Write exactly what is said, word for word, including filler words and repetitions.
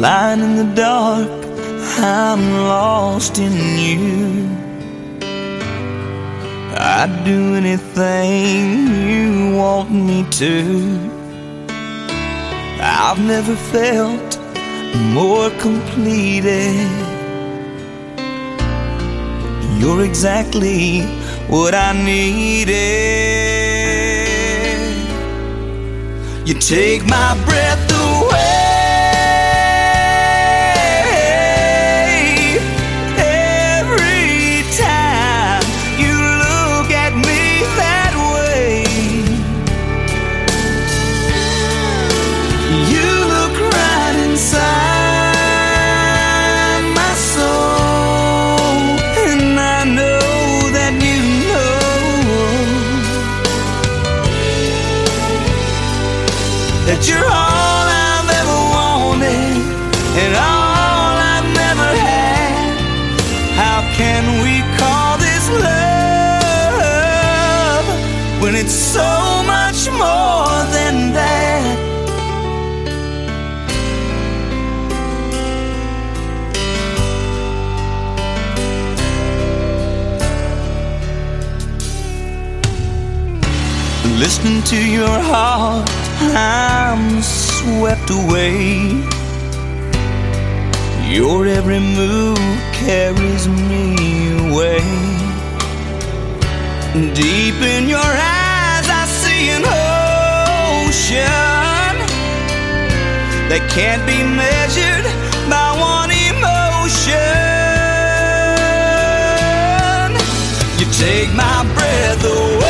lying in the dark, I'm lost in you. I'd do anything you want me to. I've never felt more completed. You're exactly what I needed. You take my breath away every time you look at me that way. You look right inside my soul, and I know that you know that you're all I've ever wanted and all I've never had. How can we call this love when it's so much more than that? Listening to your heart, I'm swept away. Your every move carries me away. Deep in your eyes I see an ocean that can't be measured by one emotion. You take my breath away